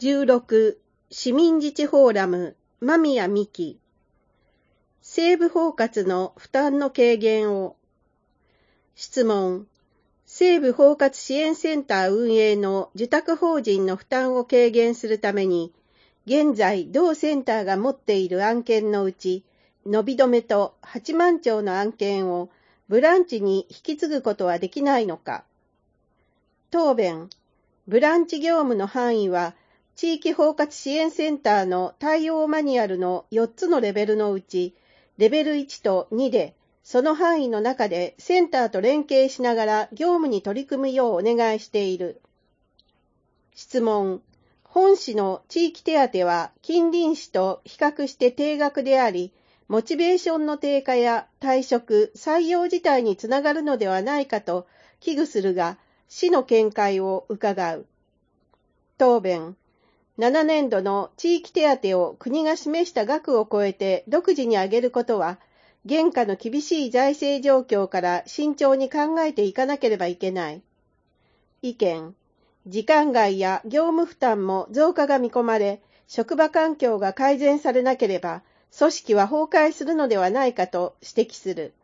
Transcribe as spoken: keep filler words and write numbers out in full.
じゅうろく市民自治フォーラム間宮美希西部包括の負担の軽減を質問西部包括支援センター運営の受託法人の負担を軽減するために現在同センターが持っている案件のうち伸び止めと八幡町の案件をブランチに引き継ぐことはできないのか。答弁ブランチ業務の範囲は地域包括支援センターの対応マニュアルのよっつのレベルのうち、レベルいちとにで、その範囲の中でセンターと連携しながら業務に取り組むようお願いしている。質問。本市の地域手当は近隣市と比較して低額であり、モチベーションの低下や退職、採用自体につながるのではないかと危惧するが、市の見解を伺う。答弁。ななねんどの地域手当を国が示した額を超えて独自に上げることは、現下の厳しい財政状況から慎重に考えていかなければいけない。意見。時間外や業務負担も増加が見込まれ、職場環境が改善されなければ、組織は崩壊するのではないかと指摘する。